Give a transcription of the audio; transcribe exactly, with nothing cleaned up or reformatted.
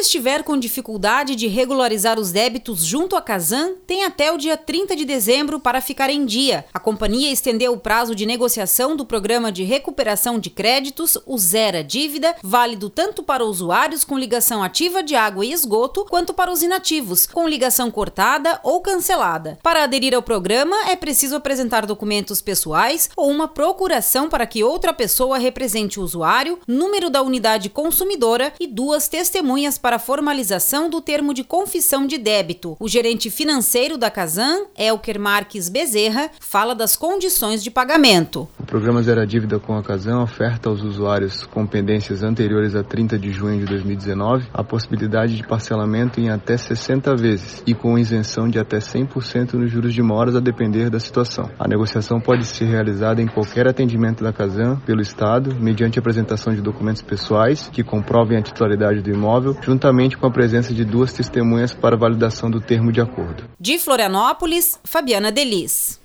estiver com dificuldade de regularizar os débitos junto à Casan, tem até o dia trinta de dezembro para ficar em dia. A companhia estendeu o prazo de negociação do programa de recuperação de créditos, o Zera Dívida, válido tanto para usuários com ligação ativa de água e esgoto, quanto para os inativos, com ligação cortada ou cancelada. Para aderir ao programa, é preciso apresentar documentos pessoais ou uma procuração para que outra pessoa represente o usuário, número da unidade consumidora e duas testemunhas para formalização do termo de confissão de débito. O gerente financeiro da Casan, Elker Marques Bezerra, fala das condições de pagamento. O programa Zera Dívida com a Casan oferta aos usuários com pendências anteriores a trinta de junho de dois mil e dezenove a possibilidade de parcelamento em até sessenta vezes e com isenção de até cem por cento nos juros de moras a depender da situação. A negociação pode ser realizada em qualquer atendimento da Casan pelo Estado, mediante apresentação de documentos pessoais que comprovem a titularidade do imóvel, juntamente com a presença de duas testemunhas para validação do termo de acordo. De Florianópolis, Fabiana Delis.